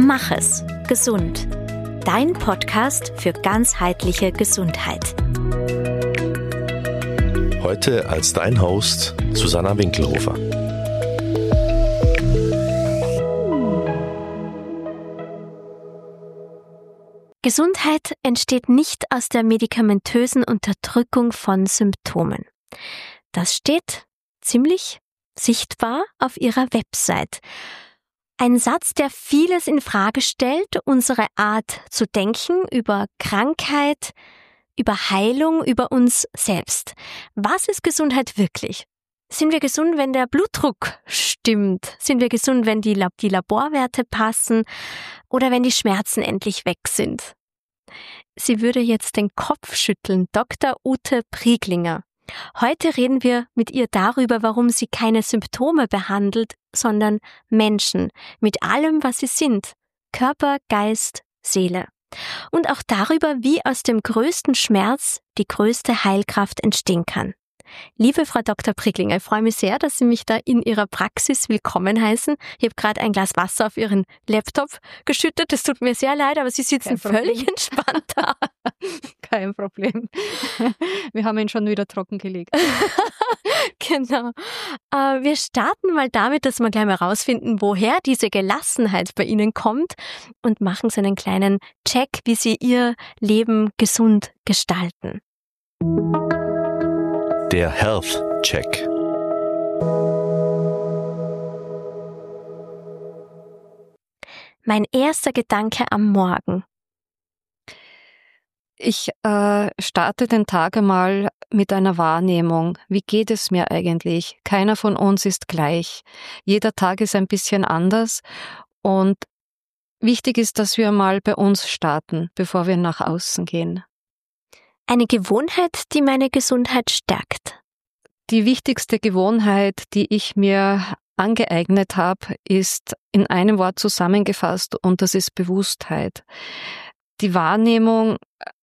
Mach es gesund. Dein Podcast für ganzheitliche Gesundheit. Heute als dein Host Susanna Winkelhofer. Gesundheit entsteht nicht aus der medikamentösen Unterdrückung von Symptomen. Das steht ziemlich sichtbar auf ihrer Website. Ein Satz, der vieles in Frage stellt, unsere Art zu denken über Krankheit, über Heilung, über uns selbst. Was ist Gesundheit wirklich? Sind wir gesund, wenn der Blutdruck stimmt? Sind wir gesund, wenn die Laborwerte passen oder wenn die Schmerzen endlich weg sind? Sie würde jetzt den Kopf schütteln, Dr. Ute Prieglinger. Heute reden wir mit ihr darüber, warum sie keine Symptome behandelt, sondern Menschen mit allem, was sie sind. Körper, Geist, Seele. Und auch darüber, wie aus dem größten Schmerz die größte Heilkraft entstehen kann. Liebe Frau Dr. Prieglinger, ich freue mich sehr, dass Sie mich da in Ihrer Praxis willkommen heißen. Ich habe gerade ein Glas Wasser auf Ihren Laptop geschüttet. Es tut mir sehr leid, aber Sie sitzen völlig entspannt da. Kein Problem. Wir haben ihn schon wieder trockengelegt. Genau. Wir starten mal damit, dass wir gleich mal rausfinden, woher diese Gelassenheit bei Ihnen kommt und machen so einen kleinen Check, wie Sie Ihr Leben gesund gestalten. Der Health Check. Mein erster Gedanke am Morgen. Ich starte den Tag einmal mit einer Wahrnehmung. Wie geht es mir eigentlich? Keiner von uns ist gleich. Jeder Tag ist ein bisschen anders und wichtig ist, dass wir mal bei uns starten, bevor wir nach außen gehen. Eine Gewohnheit, die meine Gesundheit stärkt. Die wichtigste Gewohnheit, die ich mir angeeignet habe, ist in einem Wort zusammengefasst und das ist Bewusstheit. Die Wahrnehmung,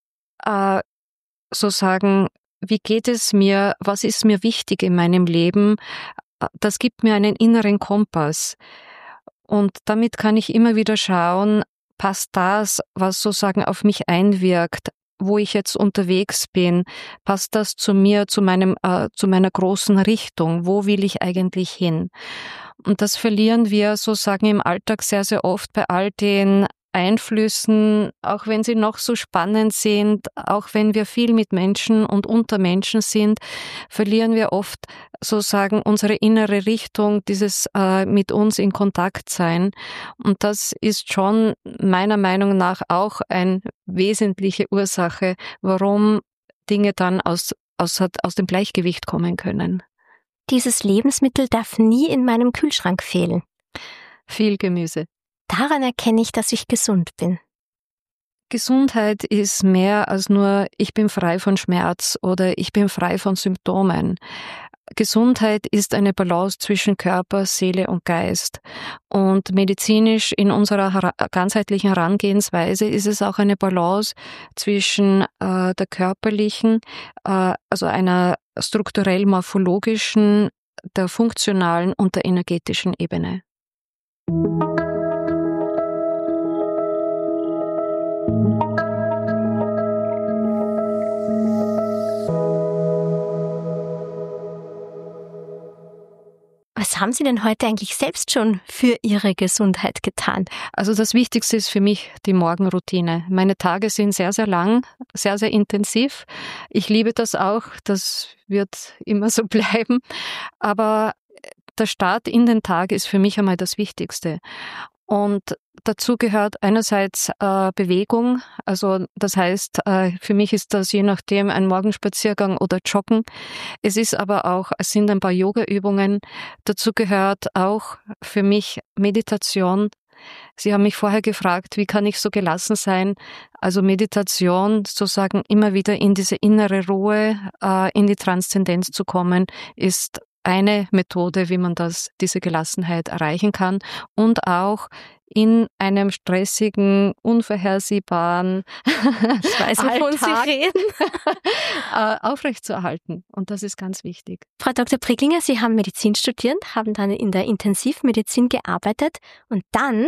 so sagen, wie geht es mir, was ist mir wichtig in meinem Leben, das gibt mir einen inneren Kompass. Und damit kann ich immer wieder schauen, passt das, was sozusagen auf mich einwirkt, wo ich jetzt unterwegs bin, passt das zu mir, zu meiner großen Richtung, wo will ich eigentlich hin? Und das verlieren wir sozusagen im Alltag sehr, sehr oft bei all den Einflüssen, auch wenn sie noch so spannend sind, auch wenn wir viel mit Menschen und unter Menschen sind, verlieren wir oft sozusagen unsere innere Richtung, dieses mit uns in Kontakt sein. Und das ist schon meiner Meinung nach auch eine wesentliche Ursache, warum Dinge dann aus dem Gleichgewicht kommen können. Dieses Lebensmittel darf nie in meinem Kühlschrank fehlen. Viel Gemüse. Daran erkenne ich, dass ich gesund bin. Gesundheit ist mehr als nur, ich bin frei von Schmerz oder ich bin frei von Symptomen. Gesundheit ist eine Balance zwischen Körper, Seele und Geist. Und medizinisch in unserer ganzheitlichen Herangehensweise ist es auch eine Balance zwischen der körperlichen, also einer strukturell-morphologischen, der funktionalen und der energetischen Ebene. Was haben Sie denn heute eigentlich selbst schon für Ihre Gesundheit getan? Also das Wichtigste ist für mich die Morgenroutine. Meine Tage sind sehr, sehr lang, sehr, sehr intensiv. Ich liebe das auch, das wird immer so bleiben. Aber der Start in den Tag ist für mich einmal das Wichtigste. Und dazu gehört einerseits Bewegung, also das heißt, für mich ist das je nachdem ein Morgenspaziergang oder Joggen. Es sind ein paar Yoga-Übungen. Dazu gehört auch für mich Meditation. Sie haben mich vorher gefragt, wie kann ich so gelassen sein? Also Meditation, sozusagen immer wieder in diese innere Ruhe, in die Transzendenz zu kommen, ist eine Methode, wie man diese Gelassenheit erreichen kann und auch in einem stressigen, unvorhersehbaren ich weiß, wovon Sie reden, aufrechtzuerhalten. Und das ist ganz wichtig. Frau Dr. Prieglinger, Sie haben Medizin studiert, haben dann in der Intensivmedizin gearbeitet und dann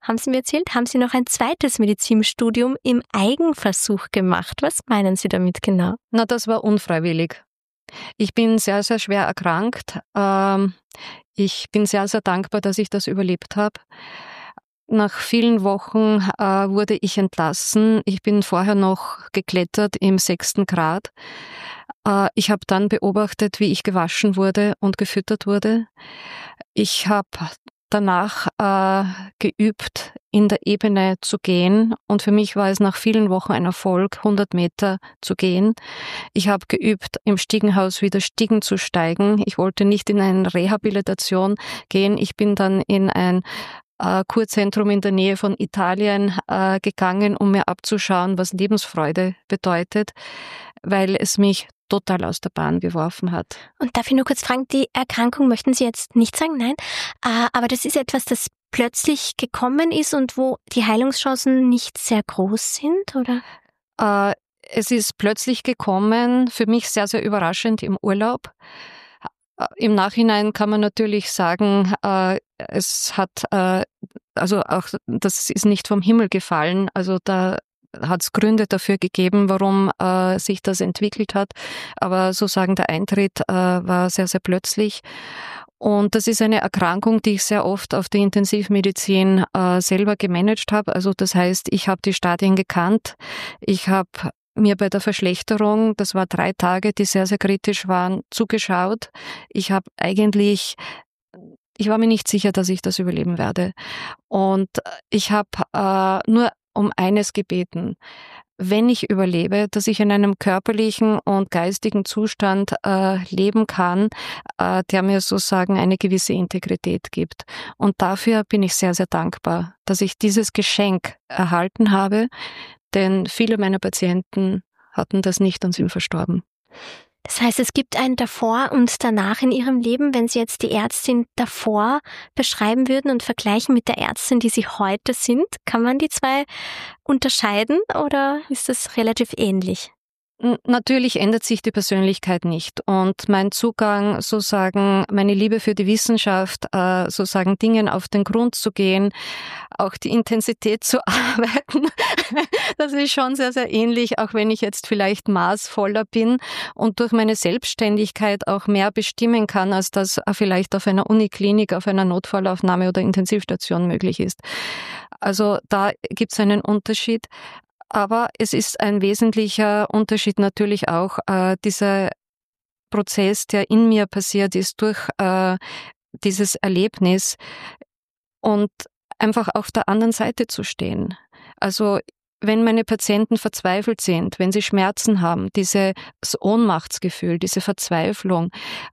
haben Sie mir erzählt, haben Sie noch ein zweites Medizinstudium im Eigenversuch gemacht. Was meinen Sie damit genau? Na, das war unfreiwillig. Ich bin sehr, sehr schwer erkrankt. Ich bin sehr, sehr dankbar, dass ich das überlebt habe. Nach vielen Wochen wurde ich entlassen. Ich bin vorher noch geklettert im 6. Grad. Ich habe dann beobachtet, wie ich gewaschen wurde und gefüttert wurde. Ich habe danach geübt, in der Ebene zu gehen. Und für mich war es nach vielen Wochen ein Erfolg, 100 Meter zu gehen. Ich habe geübt, im Stiegenhaus wieder Stiegen zu steigen. Ich wollte nicht in eine Rehabilitation gehen. Ich bin dann in ein Kurzentrum in der Nähe von Italien gegangen, um mir abzuschauen, was Lebensfreude bedeutet, weil es mich total aus der Bahn geworfen hat. Und darf ich nur kurz fragen, die Erkrankung möchten Sie jetzt nicht sagen, nein, aber das ist etwas, das plötzlich gekommen ist und wo die Heilungschancen nicht sehr groß sind, oder? Es ist plötzlich gekommen, für mich sehr, sehr überraschend im Urlaub. Im Nachhinein kann man natürlich sagen, es hat, also auch das ist nicht vom Himmel gefallen, also da hat es Gründe dafür gegeben, warum sich das entwickelt hat, aber sozusagen der Eintritt war sehr, sehr plötzlich. Und das ist eine Erkrankung, die ich sehr oft auf der Intensivmedizin selber gemanagt habe. Also das heißt, ich habe die Stadien gekannt, ich habe mir bei der Verschlechterung, das war 3 Tage, die sehr, sehr kritisch waren, zugeschaut. Ich war mir nicht sicher, dass ich das überleben werde. Und ich habe nur um eines gebeten: Wenn ich überlebe, dass ich in einem körperlichen und geistigen Zustand leben kann, der mir sozusagen eine gewisse Integrität gibt. Und dafür bin ich sehr, sehr dankbar, dass ich dieses Geschenk erhalten habe, denn viele meiner Patienten hatten das nicht und sind verstorben. Das heißt, es gibt ein Davor und Danach in Ihrem Leben. Wenn Sie jetzt die Ärztin davor beschreiben würden und vergleichen mit der Ärztin, die Sie heute sind, kann man die zwei unterscheiden oder ist das relativ ähnlich? Natürlich ändert sich die Persönlichkeit nicht und mein Zugang, sozusagen meine Liebe für die Wissenschaft, sozusagen Dingen auf den Grund zu gehen, auch die Intensität zu arbeiten, das ist schon sehr, sehr ähnlich, auch wenn ich jetzt vielleicht maßvoller bin und durch meine Selbstständigkeit auch mehr bestimmen kann, als das vielleicht auf einer Uniklinik, auf einer Notfallaufnahme oder Intensivstation möglich ist. Also da gibt es einen Unterschied. Aber es ist ein wesentlicher Unterschied natürlich auch dieser Prozess, der in mir passiert ist durch dieses Erlebnis und einfach auf der anderen Seite zu stehen. Also wenn meine Patienten verzweifelt sind, wenn sie Schmerzen haben, dieses Ohnmachtsgefühl, diese Verzweiflung,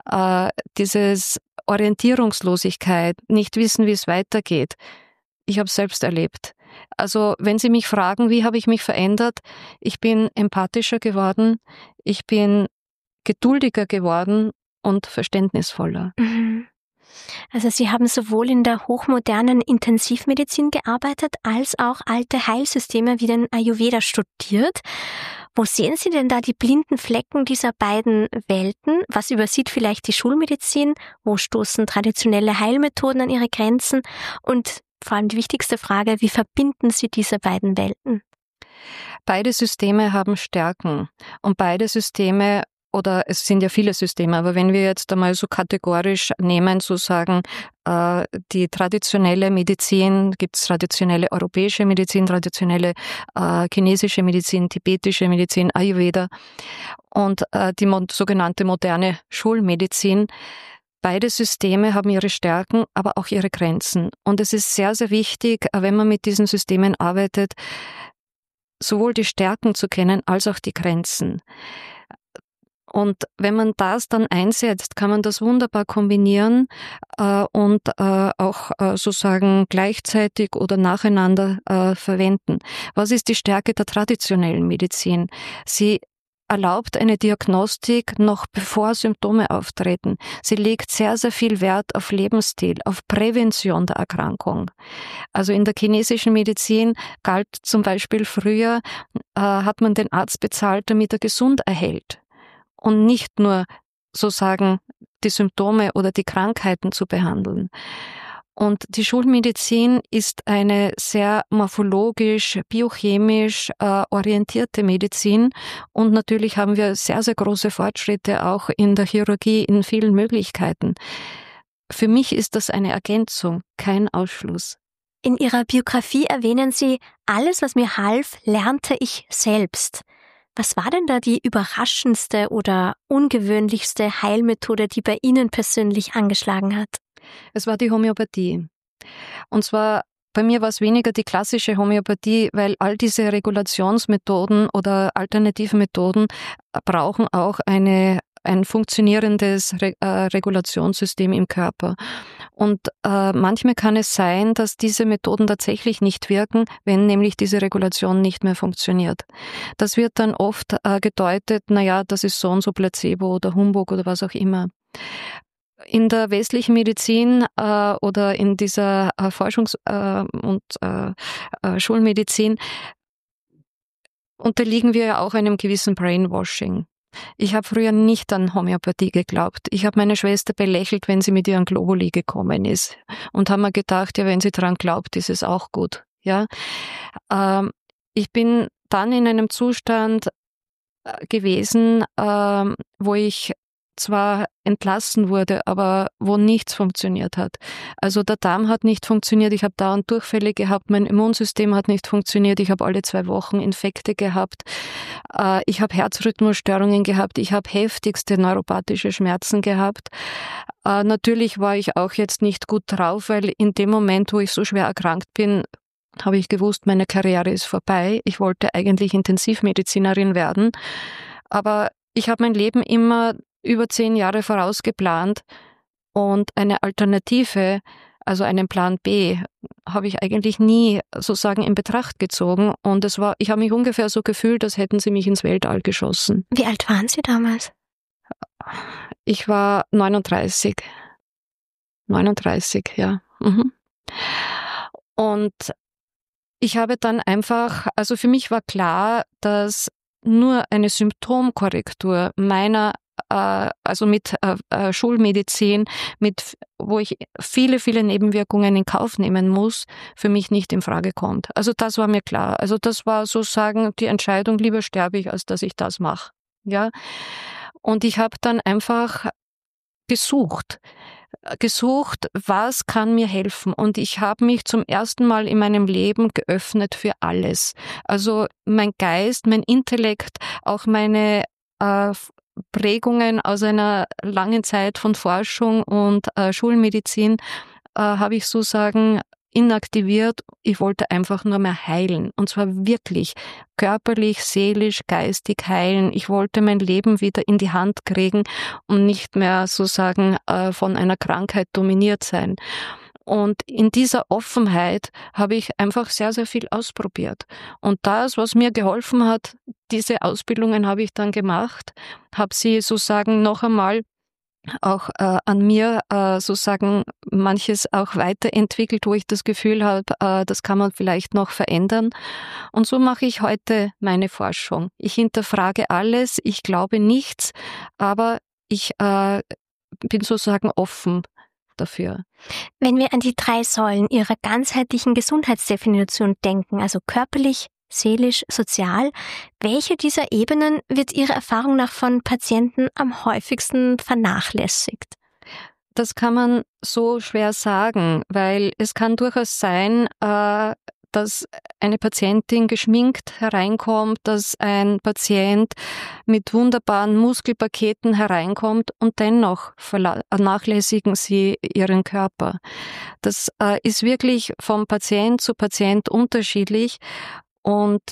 dieses Orientierungslosigkeit, nicht wissen, wie es weitergeht. Ich habe es selbst erlebt. Also wenn Sie mich fragen, wie habe ich mich verändert, ich bin empathischer geworden, ich bin geduldiger geworden und verständnisvoller. Mhm. Also Sie haben sowohl in der hochmodernen Intensivmedizin gearbeitet, als auch alte Heilsysteme wie den Ayurveda studiert. Wo sehen Sie denn da die blinden Flecken dieser beiden Welten? Was übersieht vielleicht die Schulmedizin? Wo stoßen traditionelle Heilmethoden an ihre Grenzen? Und vor allem die wichtigste Frage, wie verbinden Sie diese beiden Welten? Beide Systeme haben Stärken und beide Systeme, oder es sind ja viele Systeme, aber wenn wir jetzt einmal so kategorisch nehmen, zu sagen, die traditionelle Medizin, gibt es traditionelle europäische Medizin, traditionelle chinesische Medizin, tibetische Medizin, Ayurveda und die sogenannte moderne Schulmedizin. Beide Systeme haben ihre Stärken, aber auch ihre Grenzen. Und es ist sehr, sehr wichtig, wenn man mit diesen Systemen arbeitet, sowohl die Stärken zu kennen, als auch die Grenzen. Und wenn man das dann einsetzt, kann man das wunderbar kombinieren und auch sozusagen gleichzeitig oder nacheinander verwenden. Was ist die Stärke der traditionellen Medizin? Sie erlaubt eine Diagnostik noch bevor Symptome auftreten. Sie legt sehr, sehr viel Wert auf Lebensstil, auf Prävention der Erkrankung. Also in der chinesischen Medizin galt zum Beispiel früher, hat man den Arzt bezahlt, damit er gesund erhält und nicht nur sozusagen die Symptome oder die Krankheiten zu behandeln. Und die Schulmedizin ist eine sehr morphologisch, biochemisch orientierte Medizin. Und natürlich haben wir sehr, sehr große Fortschritte auch in der Chirurgie in vielen Möglichkeiten. Für mich ist das eine Ergänzung, kein Ausschluss. In Ihrer Biografie erwähnen Sie, alles, was mir half, lernte ich selbst. Was war denn da die überraschendste oder ungewöhnlichste Heilmethode, die bei Ihnen persönlich angeschlagen hat? Es war die Homöopathie. Und zwar, bei mir war es weniger die klassische Homöopathie, weil all diese Regulationsmethoden oder alternative Methoden brauchen auch ein funktionierendes Regulationssystem im Körper. Und manchmal kann es sein, dass diese Methoden tatsächlich nicht wirken, wenn nämlich diese Regulation nicht mehr funktioniert. Das wird dann oft gedeutet, das ist so und so Placebo oder Humbug oder was auch immer. In der westlichen Medizin oder in dieser Forschungs- und Schulmedizin unterliegen wir ja auch einem gewissen Brainwashing. Ich habe früher nicht an Homöopathie geglaubt. Ich habe meine Schwester belächelt, wenn sie mit ihren Globuli gekommen ist. Und habe mir gedacht, ja, wenn sie dran glaubt, ist es auch gut. Ja, ich bin dann in einem Zustand gewesen, wo ich zwar entlassen wurde, aber wo nichts funktioniert hat. Also der Darm hat nicht funktioniert, ich habe dauernd Durchfälle gehabt, mein Immunsystem hat nicht funktioniert, ich habe alle 2 Wochen Infekte gehabt, ich habe Herzrhythmusstörungen gehabt, ich habe heftigste neuropathische Schmerzen gehabt. Natürlich war ich auch jetzt nicht gut drauf, weil in dem Moment, wo ich so schwer erkrankt bin, habe ich gewusst, meine Karriere ist vorbei. Ich wollte eigentlich Intensivmedizinerin werden, aber ich habe mein Leben immer über 10 Jahre vorausgeplant und eine Alternative, also einen Plan B, habe ich eigentlich nie sozusagen in Betracht gezogen. Und ich habe mich ungefähr so gefühlt, als hätten sie mich ins Weltall geschossen. Wie alt waren Sie damals? Ich war 39. 39, ja. Mhm. Und ich habe dann einfach, also für mich war klar, dass nur eine Symptomkorrektur meiner also mit Schulmedizin, wo ich viele, viele Nebenwirkungen in Kauf nehmen muss, für mich nicht in Frage kommt. Also das war mir klar. Also das war sozusagen die Entscheidung, lieber sterbe ich, als dass ich das mache. Ja. Und ich habe dann einfach gesucht, was kann mir helfen. Und ich habe mich zum ersten Mal in meinem Leben geöffnet für alles. Also mein Geist, mein Intellekt, auch meine Prägungen aus einer langen Zeit von Forschung und Schulmedizin habe ich sozusagen inaktiviert. Ich wollte einfach nur mehr heilen. Und zwar wirklich körperlich, seelisch, geistig heilen. Ich wollte mein Leben wieder in die Hand kriegen und nicht mehr sozusagen von einer Krankheit dominiert sein. Und in dieser Offenheit habe ich einfach sehr, sehr viel ausprobiert. Und das, was mir geholfen hat, diese Ausbildungen habe ich dann gemacht, habe sie sozusagen noch einmal auch an mir sozusagen manches auch weiterentwickelt, wo ich das Gefühl habe, das kann man vielleicht noch verändern. Und so mache ich heute meine Forschung. Ich hinterfrage alles, ich glaube nichts, aber ich bin sozusagen offen dafür. Wenn wir an die 3 Säulen Ihrer ganzheitlichen Gesundheitsdefinition denken, also körperlich, seelisch, sozial, welche dieser Ebenen wird Ihrer Erfahrung nach von Patienten am häufigsten vernachlässigt? Das kann man so schwer sagen, weil es kann durchaus sein, dass eine Patientin geschminkt hereinkommt, dass ein Patient mit wunderbaren Muskelpaketen hereinkommt und dennoch vernachlässigen sie ihren Körper. Das ist wirklich vom Patient zu Patient unterschiedlich und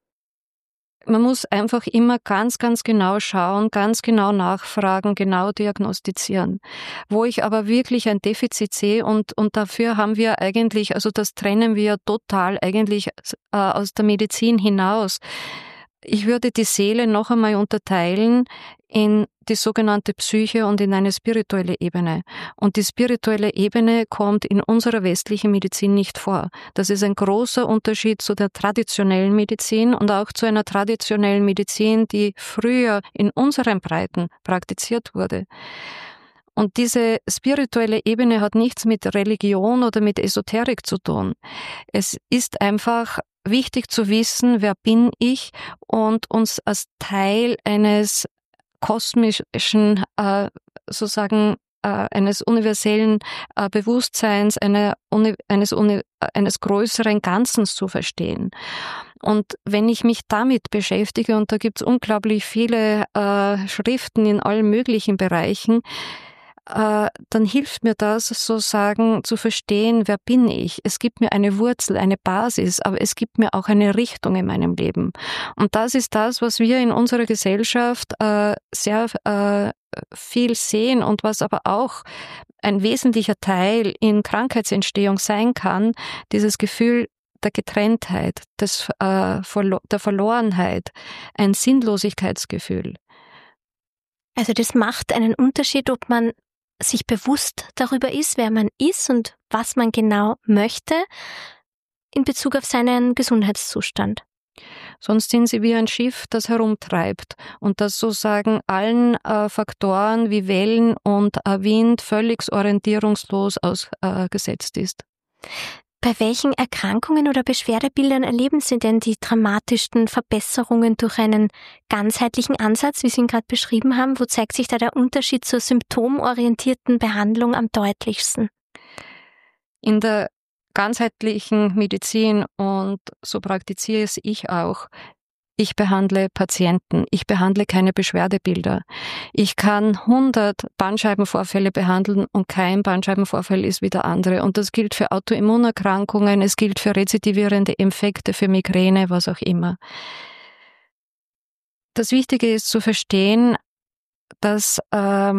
man muss einfach immer ganz, ganz genau schauen, ganz genau nachfragen, genau diagnostizieren. Wo ich aber wirklich ein Defizit sehe und dafür haben wir eigentlich, also das trennen wir total eigentlich aus der Medizin hinaus. Ich würde die Seele noch einmal unterteilen in die sogenannte Psyche und in eine spirituelle Ebene. Und die spirituelle Ebene kommt in unserer westlichen Medizin nicht vor. Das ist ein großer Unterschied zu der traditionellen Medizin und auch zu einer traditionellen Medizin, die früher in unseren Breiten praktiziert wurde. Und diese spirituelle Ebene hat nichts mit Religion oder mit Esoterik zu tun. Es ist einfach wichtig zu wissen, wer bin ich, und uns als Teil eines kosmischen, sozusagen eines universellen Bewusstseins, eines größeren Ganzen zu verstehen. Und wenn ich mich damit beschäftige, und da gibt es unglaublich viele Schriften in allen möglichen Bereichen, dann hilft mir das sozusagen zu verstehen, wer bin ich. Es gibt mir eine Wurzel, eine Basis, aber es gibt mir auch eine Richtung in meinem Leben. Und das ist das, was wir in unserer Gesellschaft sehr viel sehen und was aber auch ein wesentlicher Teil in Krankheitsentstehung sein kann, dieses Gefühl der Getrenntheit, der Verlorenheit, ein Sinnlosigkeitsgefühl. Also das macht einen Unterschied, ob man sich bewusst darüber ist, wer man ist und was man genau möchte in Bezug auf seinen Gesundheitszustand. Sonst sind sie wie ein Schiff, das herumtreibt und das sozusagen allen Faktoren wie Wellen und Wind völlig orientierungslos ausgesetzt ist. Bei welchen Erkrankungen oder Beschwerdebildern erleben Sie denn die dramatischsten Verbesserungen durch einen ganzheitlichen Ansatz, wie Sie ihn gerade beschrieben haben? Wo zeigt sich da der Unterschied zur symptomorientierten Behandlung am deutlichsten? In der ganzheitlichen Medizin, und so praktiziere es ich auch, ich behandle Patienten, ich behandle keine Beschwerdebilder. Ich kann 100 Bandscheibenvorfälle behandeln und kein Bandscheibenvorfall ist wie der andere. Und das gilt für Autoimmunerkrankungen, es gilt für rezidivierende Infekte, für Migräne, was auch immer. Das Wichtige ist zu verstehen, dass der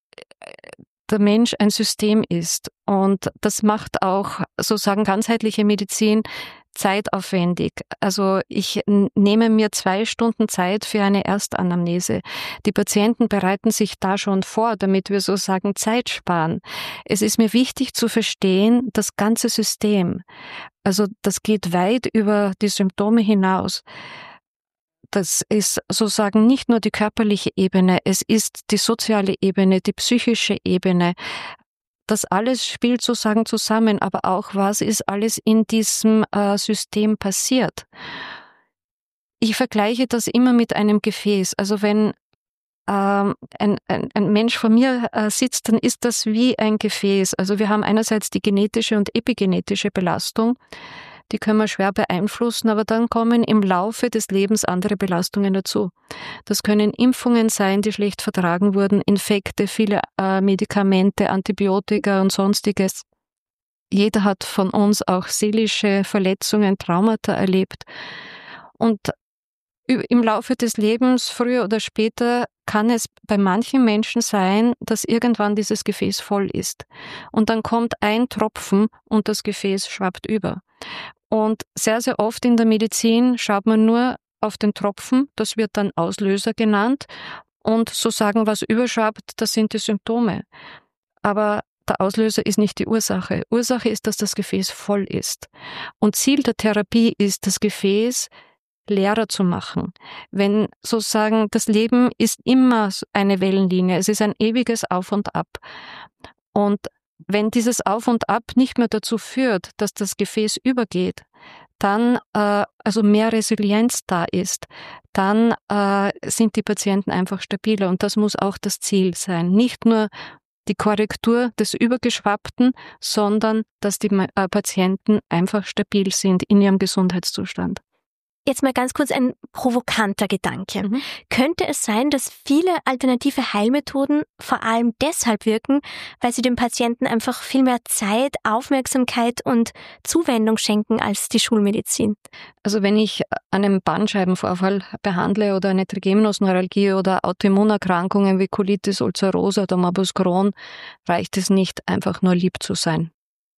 Mensch ein System ist. Und das macht auch sozusagen ganzheitliche Medizin zeitaufwendig. Also ich nehme mir 2 Stunden Zeit für eine Erstanamnese. Die Patienten bereiten sich da schon vor, damit wir sozusagen Zeit sparen. Es ist mir wichtig zu verstehen, das ganze System. Also das geht weit über die Symptome hinaus. Das ist sozusagen nicht nur die körperliche Ebene, es ist die soziale Ebene, die psychische Ebene. Das alles spielt sozusagen zusammen, aber auch, was ist alles in diesem System passiert. Ich vergleiche das immer mit einem Gefäß. Also wenn ein Mensch vor mir sitzt, dann ist das wie ein Gefäß. Also wir haben einerseits die genetische und epigenetische Belastung. Die können wir schwer beeinflussen, aber dann kommen im Laufe des Lebens andere Belastungen dazu. Das können Impfungen sein, die schlecht vertragen wurden, Infekte, viele Medikamente, Antibiotika und Sonstiges. Jeder hat von uns auch seelische Verletzungen, Traumata erlebt. Und im Laufe des Lebens, früher oder später, kann es bei manchen Menschen sein, dass irgendwann dieses Gefäß voll ist. Und dann kommt ein Tropfen und das Gefäß schwappt über. Und sehr, sehr oft in der Medizin schaut man nur auf den Tropfen, das wird dann Auslöser genannt, und sozusagen, was überschwappt, das sind die Symptome. Aber der Auslöser ist nicht die Ursache. Ursache ist, dass das Gefäß voll ist. Und Ziel der Therapie ist, das Gefäß leerer zu machen. Wenn sozusagen das Leben ist immer eine Wellenlinie, es ist ein ewiges Auf und Ab. Und wenn dieses Auf und Ab nicht mehr dazu führt, dass das Gefäß übergeht, dann also mehr Resilienz da ist, dann sind die Patienten einfach stabiler. Und das muss auch das Ziel sein. Nicht nur die Korrektur des Übergeschwappten, sondern dass die Patienten einfach stabil sind in ihrem Gesundheitszustand. Jetzt mal ganz kurz ein provokanter Gedanke. Könnte es sein, dass viele alternative Heilmethoden vor allem deshalb wirken, weil sie dem Patienten einfach viel mehr Zeit, Aufmerksamkeit und Zuwendung schenken als die Schulmedizin? Also wenn ich einen Bandscheibenvorfall behandle oder eine Trigeminusneuralgie oder Autoimmunerkrankungen wie Colitis ulcerosa oder Morbus Crohn, reicht es nicht, einfach nur lieb zu sein.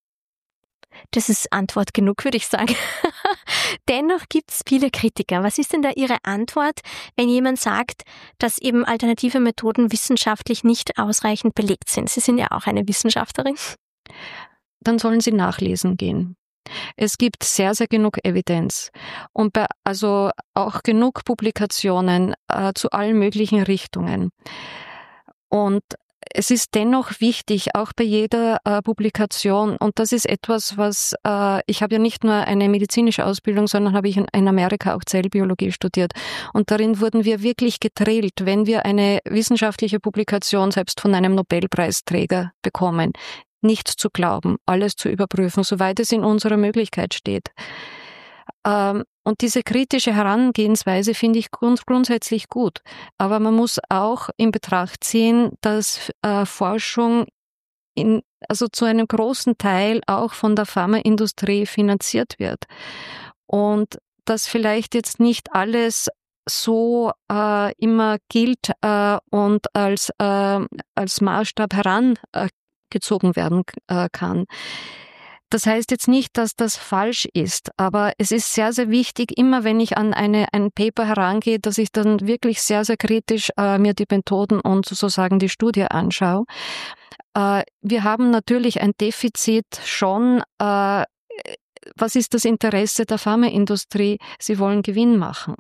Das ist Antwort genug, würde ich sagen. Dennoch gibt es viele Kritiker. Was ist denn da Ihre Antwort, wenn jemand sagt, dass eben alternative Methoden wissenschaftlich nicht ausreichend belegt sind? Sie sind ja auch eine Wissenschaftlerin. Dann sollen Sie nachlesen gehen. Es gibt sehr, sehr genug Evidenz und also auch genug Publikationen zu allen möglichen Richtungen. Und es ist dennoch wichtig, auch bei jeder Publikation, und das ist etwas, was ich habe ja nicht nur eine medizinische Ausbildung, sondern habe ich in Amerika auch Zellbiologie studiert. Und darin wurden wir wirklich gedrillt, wenn wir eine wissenschaftliche Publikation selbst von einem Nobelpreisträger bekommen, nicht zu glauben, alles zu überprüfen, soweit es in unserer Möglichkeit steht. Und diese kritische Herangehensweise finde ich grundsätzlich gut. Aber man muss auch in Betracht ziehen, dass Forschung also zu einem großen Teil auch von der Pharmaindustrie finanziert wird. Und dass vielleicht jetzt nicht alles so immer gilt und als Maßstab herangezogen werden kann. Das heißt jetzt nicht, dass das falsch ist, aber es ist sehr, sehr wichtig, immer wenn ich an ein Paper herangehe, dass ich dann wirklich sehr, sehr kritisch mir die Methoden und sozusagen die Studie anschaue. Wir haben natürlich ein Defizit schon. Was ist das Interesse der Pharmaindustrie? Sie wollen Gewinn machen.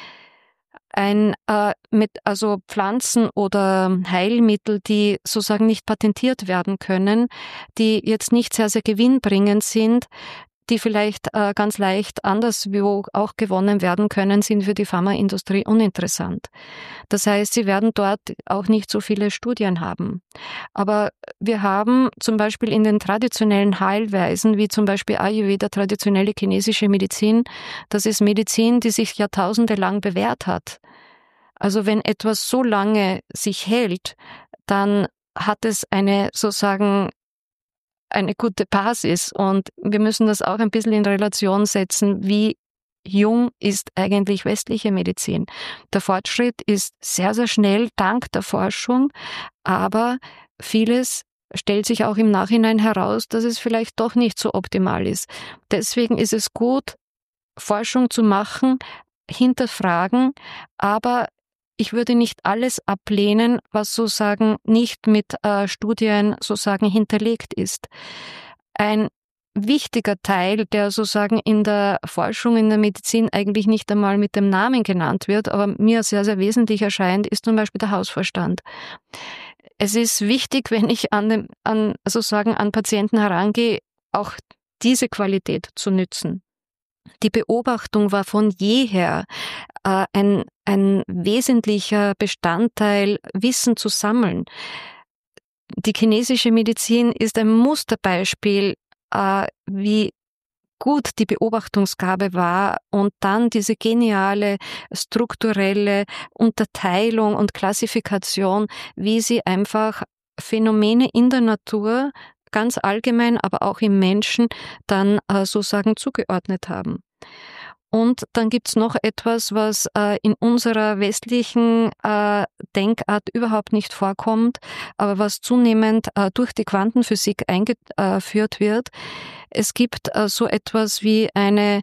Also Pflanzen oder Heilmittel, die sozusagen nicht patentiert werden können, die jetzt nicht sehr, sehr gewinnbringend sind, die vielleicht ganz leicht anderswo auch gewonnen werden können, sind für die Pharmaindustrie uninteressant. Das heißt, sie werden dort auch nicht so viele Studien haben. Aber wir haben zum Beispiel in den traditionellen Heilweisen, wie zum Beispiel Ayurveda, traditionelle chinesische Medizin, das ist Medizin, die sich Jahrtausende lang bewährt hat. Also wenn etwas so lange sich hält, dann hat es sozusagen eine gute Basis, und wir müssen das auch ein bisschen in Relation setzen, wie jung ist eigentlich westliche Medizin. Der Fortschritt ist sehr, sehr schnell dank der Forschung, aber vieles stellt sich auch im Nachhinein heraus, dass es vielleicht doch nicht so optimal ist. Deswegen ist es gut, Forschung zu machen, hinterfragen, aber ich würde nicht alles ablehnen, was sozusagen nicht mit Studien sozusagen hinterlegt ist. Ein wichtiger Teil, der sozusagen in der Forschung, in der Medizin eigentlich nicht einmal mit dem Namen genannt wird, aber mir sehr, sehr wesentlich erscheint, ist zum Beispiel der Hausverstand. Es ist wichtig, wenn ich an Patienten herangehe, auch diese Qualität zu nützen. Die Beobachtung war von jeher ein wesentlicher Bestandteil, Wissen zu sammeln. Die chinesische Medizin ist ein Musterbeispiel, wie gut die Beobachtungsgabe war und dann diese geniale strukturelle Unterteilung und Klassifikation, wie sie einfach Phänomene in der Natur ganz allgemein, aber auch im Menschen dann sozusagen zugeordnet haben. Und dann gibt's noch etwas, was in unserer westlichen Denkart überhaupt nicht vorkommt, aber was zunehmend durch die Quantenphysik eingeführt wird. Es gibt so etwas wie eine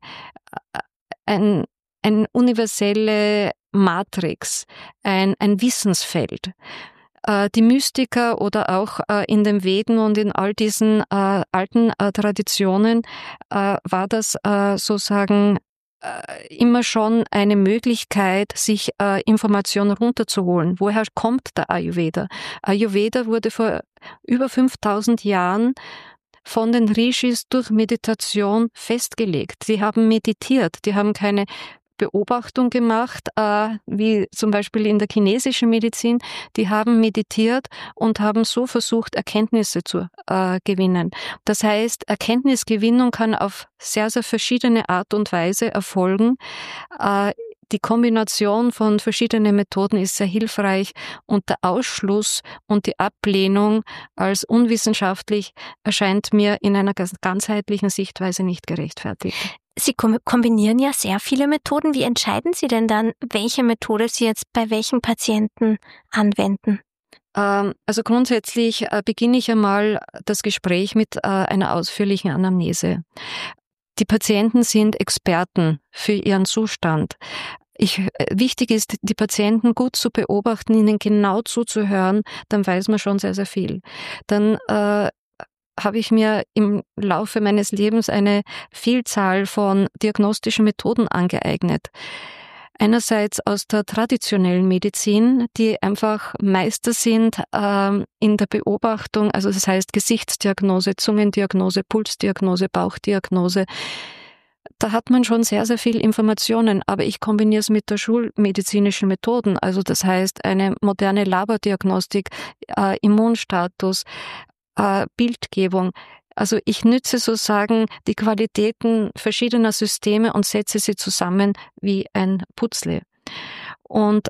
universelle Matrix, ein Wissensfeld. Die Mystiker oder auch in den Veden und in all diesen alten Traditionen war das sozusagen immer schon eine Möglichkeit, sich Informationen runterzuholen. Woher kommt der Ayurveda? Ayurveda wurde vor über 5000 Jahren von den Rishis durch Meditation festgelegt. Sie haben meditiert, die haben keine Beobachtung gemacht, wie zum Beispiel in der chinesischen Medizin. Die haben meditiert und haben so versucht, Erkenntnisse zu gewinnen. Das heißt, Erkenntnisgewinnung kann auf sehr, sehr verschiedene Art und Weise erfolgen. Die Kombination von verschiedenen Methoden ist sehr hilfreich, und der Ausschluss und die Ablehnung als unwissenschaftlich erscheint mir in einer ganzheitlichen Sichtweise nicht gerechtfertigt. Sie kombinieren ja sehr viele Methoden. Wie entscheiden Sie denn dann, welche Methode Sie jetzt bei welchen Patienten anwenden? Also grundsätzlich beginne ich einmal das Gespräch mit einer ausführlichen Anamnese. Die Patienten sind Experten für ihren Zustand. Wichtig ist, die Patienten gut zu beobachten, ihnen genau zuzuhören, dann weiß man schon sehr, sehr viel. Dann habe ich mir im Laufe meines Lebens eine Vielzahl von diagnostischen Methoden angeeignet. Einerseits aus der traditionellen Medizin, die einfach Meister sind in der Beobachtung, also das heißt Gesichtsdiagnose, Zungendiagnose, Pulsdiagnose, Bauchdiagnose. Da hat man schon sehr, sehr viel Informationen, aber ich kombiniere es mit der schulmedizinischen Methoden, also das heißt eine moderne Labordiagnostik, Immunstatus, Bildgebung. Also ich nütze sozusagen die Qualitäten verschiedener Systeme und setze sie zusammen wie ein Puzzle. Und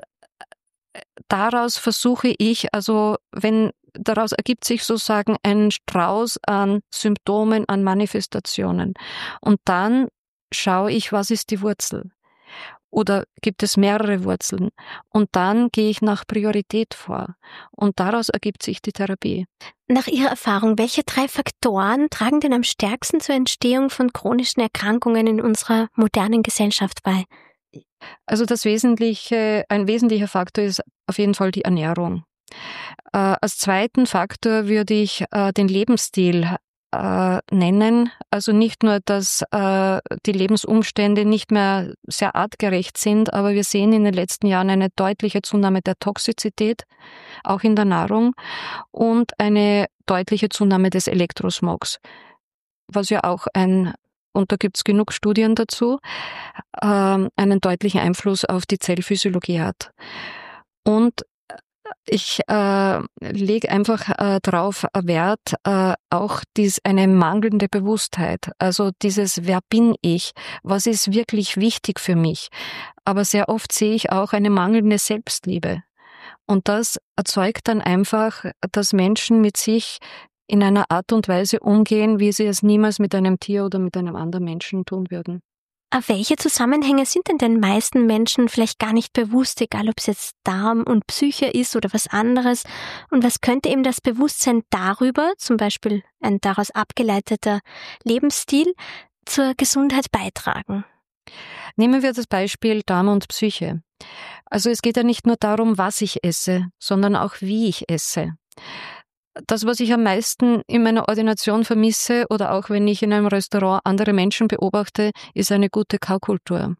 daraus versuche ich, also daraus ergibt sich sozusagen ein Strauß an Symptomen, an Manifestationen. Und dann schaue ich, was ist die Wurzel? Oder gibt es mehrere Wurzeln? Und dann gehe ich nach Priorität vor. Und daraus ergibt sich die Therapie. Nach Ihrer Erfahrung, welche 3 Faktoren tragen denn am stärksten zur Entstehung von chronischen Erkrankungen in unserer modernen Gesellschaft bei? Also ein wesentlicher Faktor ist auf jeden Fall die Ernährung. Als zweiten Faktor würde ich den Lebensstil nennen. Also nicht nur, dass die Lebensumstände nicht mehr sehr artgerecht sind, aber wir sehen in den letzten Jahren eine deutliche Zunahme der Toxizität, auch in der Nahrung, und eine deutliche Zunahme des Elektrosmogs, was ja auch und da gibt es genug Studien dazu, einen deutlichen Einfluss auf die Zellphysiologie hat. Und ich lege einfach darauf Wert, auch eine mangelnde Bewusstheit, also dieses Wer bin ich, was ist wirklich wichtig für mich. Aber sehr oft sehe ich auch eine mangelnde Selbstliebe. Und das erzeugt dann einfach, dass Menschen mit sich in einer Art und Weise umgehen, wie sie es niemals mit einem Tier oder mit einem anderen Menschen tun würden. Aber welche Zusammenhänge sind denn den meisten Menschen vielleicht gar nicht bewusst, egal ob es jetzt Darm und Psyche ist oder was anderes? Und was könnte eben das Bewusstsein darüber, zum Beispiel ein daraus abgeleiteter Lebensstil, zur Gesundheit beitragen? Nehmen wir das Beispiel Darm und Psyche. Also es geht ja nicht nur darum, was ich esse, sondern auch wie ich esse. Das, was ich am meisten in meiner Ordination vermisse oder auch wenn ich in einem Restaurant andere Menschen beobachte, ist eine gute Kaukultur.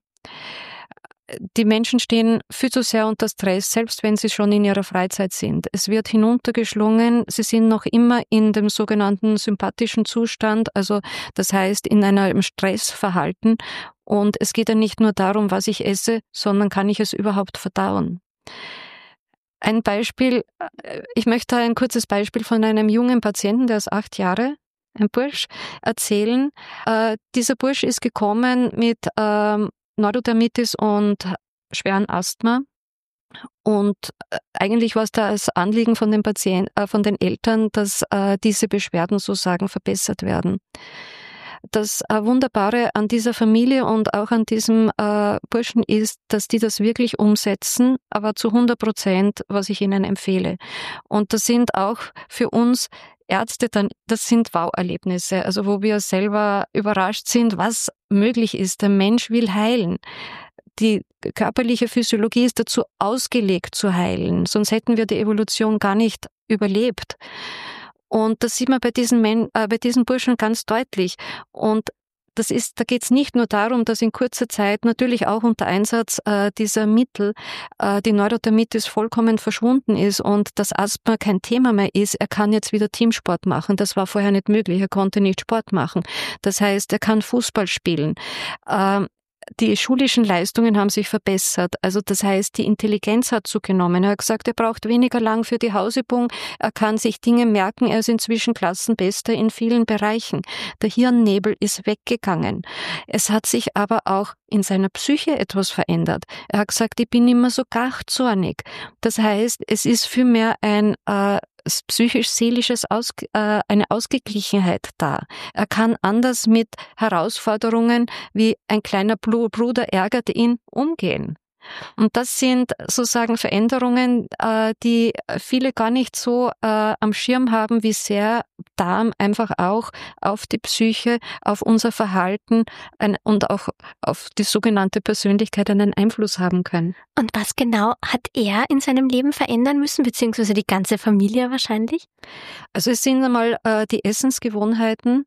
Die Menschen stehen viel zu sehr unter Stress, selbst wenn sie schon in ihrer Freizeit sind. Es wird hinuntergeschlungen, sie sind noch immer in dem sogenannten sympathischen Zustand, also das heißt in einem Stressverhalten. Und es geht ja nicht nur darum, was ich esse, sondern kann ich es überhaupt verdauen. Ein Beispiel, ich möchte ein kurzes Beispiel von einem jungen Patienten, der ist 8 Jahre, ein Bursch, erzählen. Dieser Bursch ist gekommen mit Neurodermitis und schweren Asthma. Und eigentlich war es da das Anliegen von den Eltern, dass diese Beschwerden sozusagen verbessert werden. Das Wunderbare an dieser Familie und auch an diesem Burschen ist, dass die das wirklich umsetzen, aber zu 100%, was ich ihnen empfehle. Und das sind auch für uns Ärzte dann, das sind Wow-Erlebnisse, also wo wir selber überrascht sind, was möglich ist. Der Mensch will heilen. Die körperliche Physiologie ist dazu ausgelegt zu heilen, sonst hätten wir die Evolution gar nicht überlebt. Und das sieht man bei diesen Burschen ganz deutlich. Und da geht es nicht nur darum, dass in kurzer Zeit natürlich auch unter Einsatz dieser Mittel die Neurodermitis vollkommen verschwunden ist und das Asthma kein Thema mehr ist. Er kann jetzt wieder Teamsport machen. Das war vorher nicht möglich. Er konnte nicht Sport machen. Das heißt, er kann Fußball spielen. Die schulischen Leistungen haben sich verbessert. Also das heißt, die Intelligenz hat zugenommen. Er hat gesagt, er braucht weniger lang für die Hausübung. Er kann sich Dinge merken. Er ist inzwischen Klassenbester in vielen Bereichen. Der Hirnnebel ist weggegangen. Es hat sich aber auch in seiner Psyche etwas verändert. Er hat gesagt, ich bin immer so gachzornig. Das heißt, es ist vielmehr ein psychisch-seelisches eine Ausgeglichenheit da. Er kann anders mit Herausforderungen wie ein kleiner Bruder ärgert ihn umgehen. Und das sind sozusagen Veränderungen, die viele gar nicht so am Schirm haben, wie sehr Darm einfach auch auf die Psyche, auf unser Verhalten und auch auf die sogenannte Persönlichkeit einen Einfluss haben können. Und was genau hat er in seinem Leben verändern müssen, beziehungsweise die ganze Familie wahrscheinlich? Also es sind einmal die Essensgewohnheiten.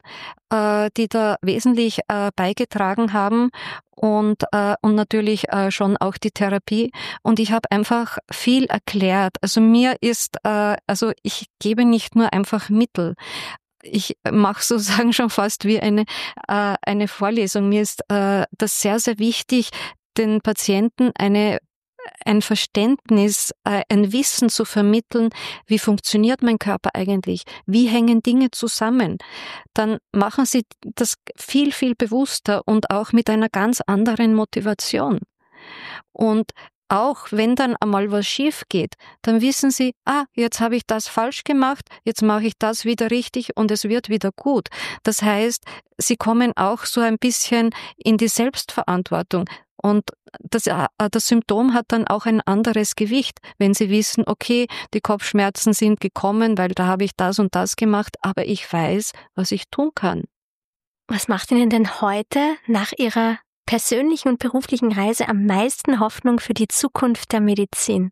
die da wesentlich beigetragen haben und natürlich schon auch die Therapie. Und ich habe einfach viel erklärt. Also mir ist, ich gebe nicht nur einfach Mittel. Ich mache sozusagen schon fast wie eine Vorlesung. Mir ist das sehr, sehr wichtig, den Patienten ein Verständnis, ein Wissen zu vermitteln, wie funktioniert mein Körper eigentlich, wie hängen Dinge zusammen. Dann machen sie das viel, viel bewusster und auch mit einer ganz anderen Motivation. Und auch wenn dann einmal was schief geht, dann wissen sie, jetzt habe ich das falsch gemacht, jetzt mache ich das wieder richtig und es wird wieder gut. Das heißt, sie kommen auch so ein bisschen in die Selbstverantwortung. Und das Symptom hat dann auch ein anderes Gewicht, wenn sie wissen, okay, die Kopfschmerzen sind gekommen, weil da habe ich das und das gemacht, aber ich weiß, was ich tun kann. Was macht Ihnen denn heute nach Ihrer persönlichen und beruflichen Reise am meisten Hoffnung für die Zukunft der Medizin?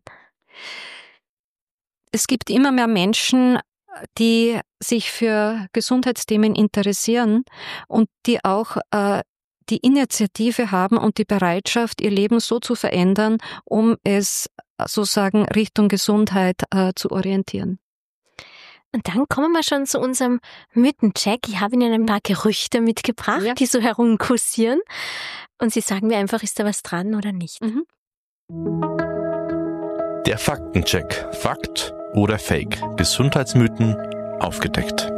Es gibt immer mehr Menschen, die sich für Gesundheitsthemen interessieren und die auch die Initiative haben und die Bereitschaft, ihr Leben so zu verändern, um es sozusagen Richtung Gesundheit zu orientieren. Und dann kommen wir schon zu unserem Mythencheck. Ich habe Ihnen ein paar Gerüchte mitgebracht, die so herumkursieren. Und Sie sagen mir einfach, ist da was dran oder nicht? Mhm. Der Faktencheck. Fakt oder Fake? Gesundheitsmythen aufgedeckt.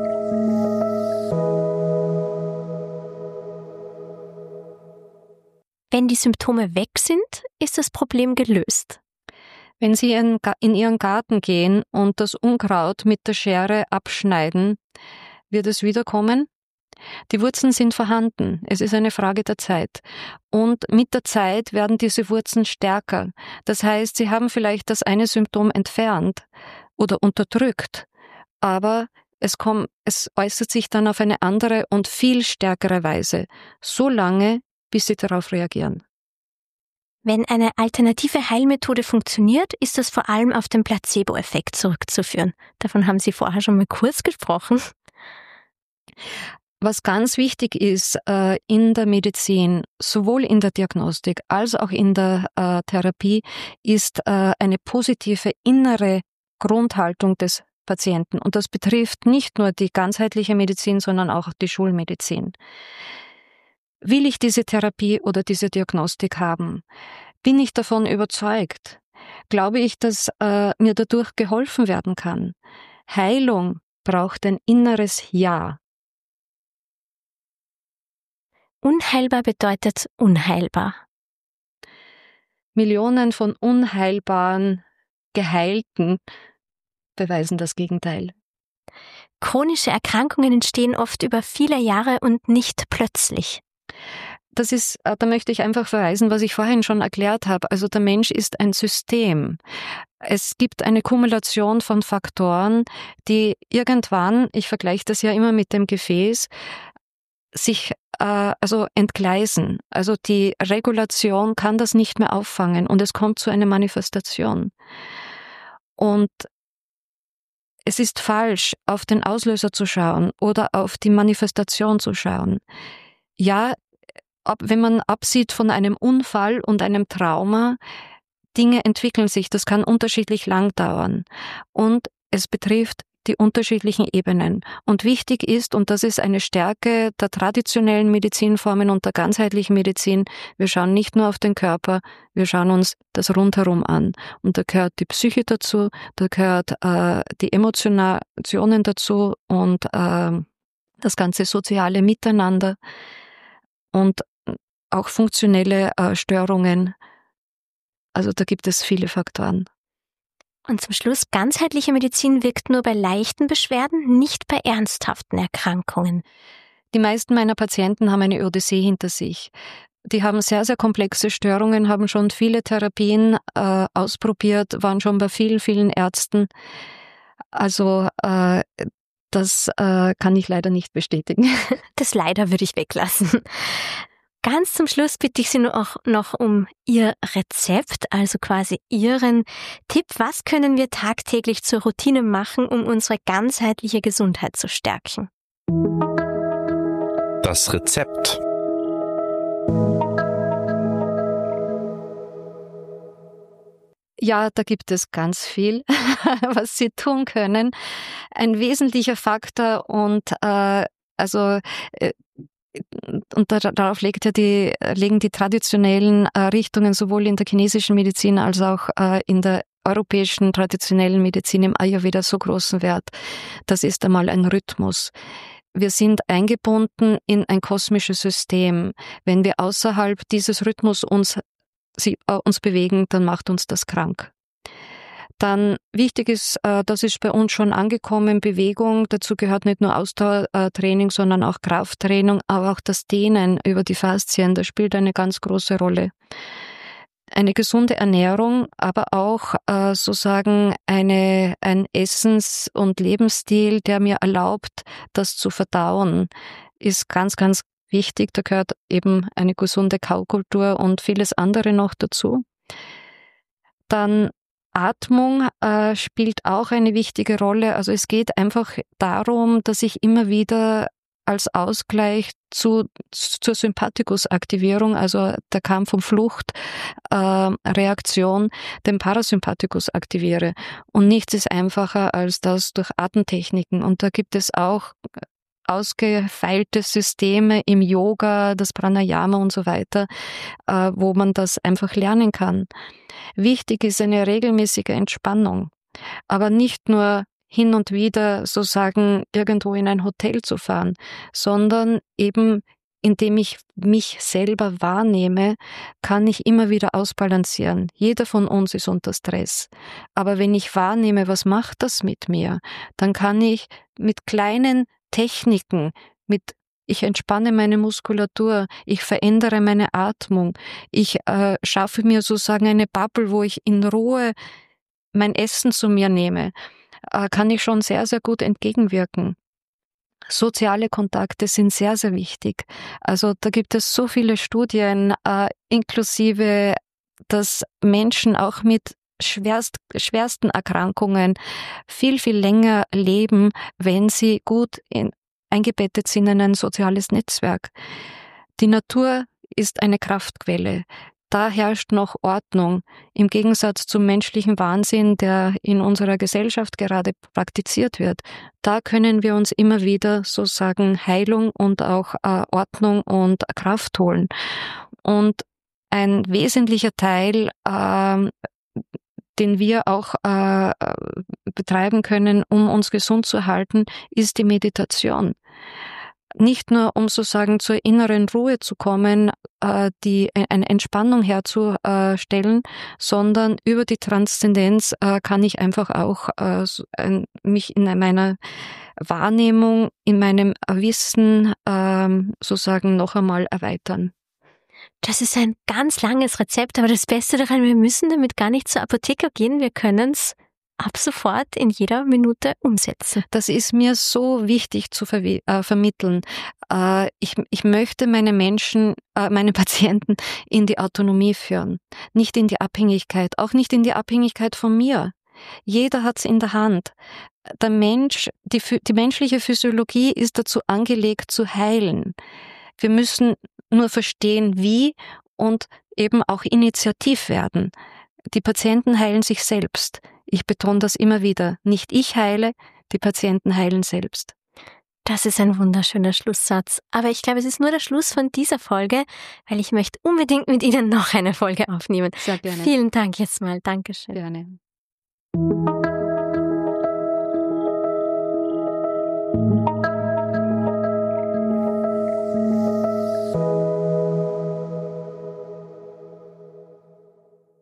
Wenn die Symptome weg sind, ist das Problem gelöst. Wenn Sie in Ihren Garten gehen und das Unkraut mit der Schere abschneiden, wird es wiederkommen? Die Wurzeln sind vorhanden. Es ist eine Frage der Zeit. Und mit der Zeit werden diese Wurzeln stärker. Das heißt, Sie haben vielleicht das eine Symptom entfernt oder unterdrückt, aber es äußert sich dann auf eine andere und viel stärkere Weise, so lange, bis Sie darauf reagieren. Wenn eine alternative Heilmethode funktioniert, ist das vor allem auf den Placebo-Effekt zurückzuführen. Davon haben Sie vorher schon mal kurz gesprochen. Was ganz wichtig ist in der Medizin, sowohl in der Diagnostik als auch in der Therapie, ist eine positive innere Grundhaltung des Patienten. Und das betrifft nicht nur die ganzheitliche Medizin, sondern auch die Schulmedizin. Will ich diese Therapie oder diese Diagnostik haben? Bin ich davon überzeugt? Glaube ich, dass mir dadurch geholfen werden kann? Heilung braucht ein inneres Ja. Unheilbar bedeutet unheilbar. Millionen von unheilbaren Geheilten beweisen das Gegenteil. Chronische Erkrankungen entstehen oft über viele Jahre und nicht plötzlich. Da möchte ich einfach verweisen, was ich vorhin schon erklärt habe. Also der Mensch ist ein System. Es gibt eine Kumulation von Faktoren, die irgendwann, ich vergleiche das ja immer mit dem Gefäß, sich entgleisen. Also die Regulation kann das nicht mehr auffangen und es kommt zu einer Manifestation. Und es ist falsch, auf den Auslöser zu schauen oder auf die Manifestation zu schauen. Ja, wenn man absieht von einem Unfall und einem Trauma, Dinge entwickeln sich, das kann unterschiedlich lang dauern. Und es betrifft die unterschiedlichen Ebenen. Und wichtig ist, und das ist eine Stärke der traditionellen Medizinformen und der ganzheitlichen Medizin, wir schauen nicht nur auf den Körper, wir schauen uns das rundherum an. Und da gehört die Psyche dazu, da gehört die Emotionen dazu und das ganze soziale Miteinander und auch funktionelle Störungen. Also da gibt es viele Faktoren. Und zum Schluss, ganzheitliche Medizin wirkt nur bei leichten Beschwerden, nicht bei ernsthaften Erkrankungen. Die meisten meiner Patienten haben eine Odyssee hinter sich. Die haben sehr, sehr komplexe Störungen, haben schon viele Therapien ausprobiert, waren schon bei vielen, vielen Ärzten. Also das kann ich leider nicht bestätigen. Das leider würde ich weglassen. Ganz zum Schluss bitte ich Sie nur auch noch um Ihr Rezept, also quasi Ihren Tipp. Was können wir tagtäglich zur Routine machen, um unsere ganzheitliche Gesundheit zu stärken? das Rezept. Ja, da gibt es ganz viel, was Sie tun können. Ein wesentlicher Faktor und darauf legen die traditionellen Richtungen sowohl in der chinesischen Medizin als auch in der europäischen traditionellen Medizin im Ayurveda so großen Wert. Das ist einmal ein Rhythmus. Wir sind eingebunden in ein kosmisches System. Wenn wir außerhalb dieses Rhythmus uns bewegen, dann macht uns das krank. Dann wichtig ist, das ist bei uns schon angekommen, Bewegung. Dazu gehört nicht nur Ausdauertraining, sondern auch Krafttraining, aber auch das Dehnen über die Faszien, das spielt eine ganz große Rolle. Eine gesunde Ernährung, aber auch sozusagen ein Essens- und Lebensstil, der mir erlaubt, das zu verdauen, ist ganz, ganz wichtig. Da gehört eben eine gesunde Kaukultur und vieles andere noch dazu. Dann Atmung spielt auch eine wichtige Rolle. Also es geht einfach darum, dass ich immer wieder als Ausgleich zur Sympathikusaktivierung, also der Kampf- und Fluchtreaktion, den Parasympathikus aktiviere. Und nichts ist einfacher als das durch Atemtechniken. Und da gibt es auch ausgefeilte Systeme im Yoga, das Pranayama und so weiter, wo man das einfach lernen kann. Wichtig ist eine regelmäßige Entspannung, aber nicht nur hin und wieder sozusagen irgendwo in ein Hotel zu fahren, sondern eben indem ich mich selber wahrnehme, kann ich immer wieder ausbalancieren. Jeder von uns ist unter Stress. Aber wenn ich wahrnehme, was macht das mit mir, dann kann ich mit kleinen Techniken, ich entspanne meine Muskulatur, ich verändere meine Atmung, ich schaffe mir sozusagen eine Bubble, wo ich in Ruhe mein Essen zu mir nehme, kann ich schon sehr, sehr gut entgegenwirken. Soziale Kontakte sind sehr, sehr wichtig. Also da gibt es so viele Studien, inklusive, dass Menschen auch mit schwersten Erkrankungen viel, viel länger leben, wenn sie gut eingebettet sind in ein soziales Netzwerk. Die Natur ist eine Kraftquelle. Da herrscht noch Ordnung, im Gegensatz zum menschlichen Wahnsinn, der in unserer Gesellschaft gerade praktiziert wird. Da können wir uns immer wieder sozusagen Heilung und auch Ordnung und Kraft holen. Und ein wesentlicher Teil, den wir auch betreiben können, um uns gesund zu halten, ist die Meditation. Nicht nur, um sozusagen zur inneren Ruhe zu kommen, eine Entspannung herzustellen, sondern über die Transzendenz kann ich einfach auch mich in meiner Wahrnehmung, in meinem Wissen sozusagen noch einmal erweitern. Das ist ein ganz langes Rezept, aber das Beste daran, wir müssen damit gar nicht zur Apotheke gehen, wir können es ab sofort in jeder Minute umsetzen. Das ist mir so wichtig zu vermitteln. Ich möchte meine Patienten in die Autonomie führen, nicht in die Abhängigkeit, auch nicht in die Abhängigkeit von mir. Jeder hat's in der Hand. Der Mensch, die menschliche Physiologie ist dazu angelegt, zu heilen. Wir müssen nur verstehen, wie und eben auch initiativ werden. Die Patienten heilen sich selbst. Ich betone das immer wieder. Nicht ich heile, die Patienten heilen selbst. Das ist ein wunderschöner Schlusssatz. Aber ich glaube, es ist nur der Schluss von dieser Folge, weil ich möchte unbedingt mit Ihnen noch eine Folge aufnehmen. Sehr gerne. Vielen Dank jetzt mal. Dankeschön. Gerne.